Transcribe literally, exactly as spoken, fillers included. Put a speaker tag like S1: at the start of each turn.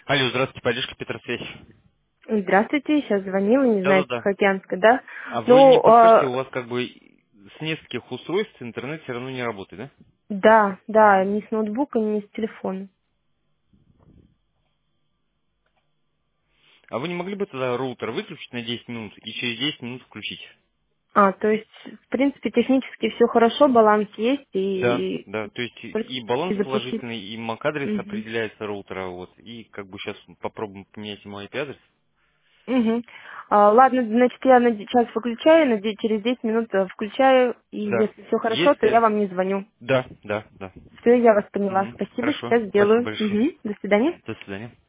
S1: Алло, здравствуйте, поддержка Петросвязь.
S2: Здравствуйте, сейчас звонила, не знаю,
S1: Да-да-да.
S2: Тихоокеанска, да?
S1: А вы не
S2: Ну,
S1: подскажете,
S2: э,
S1: у вас как бы с нескольких устройств интернет все равно не работает, да?
S2: да, да,
S1: Мгм.
S2: ни с ноутбука, ни с телефона.
S1: А вы не могли бы тогда роутер выключить на десять минут и через десять минут включить?
S2: А, то есть, в принципе, технически все хорошо, баланс есть,
S1: Да,
S2: и
S1: да, то есть
S2: только
S1: и баланс
S2: запустить.
S1: положительный, и MAC-адрес
S2: Угу.
S1: определяется роутера, вот, и как бы сейчас попробуем поменять ему I P-адрес.
S2: Угу. А, ладно, значит, я на де- сейчас выключаю, наде- через десять минут э, включаю, и
S1: Да.
S2: если все хорошо, то я
S1: Если...
S2: вам не звоню.
S1: Да, да, да.
S2: Все, я вас поняла.
S1: Мгм.
S2: Спасибо,
S1: Хорошо,
S2: сейчас
S1: спасибо
S2: сделаю.
S1: большое.
S2: Угу. До свидания.
S1: До свидания.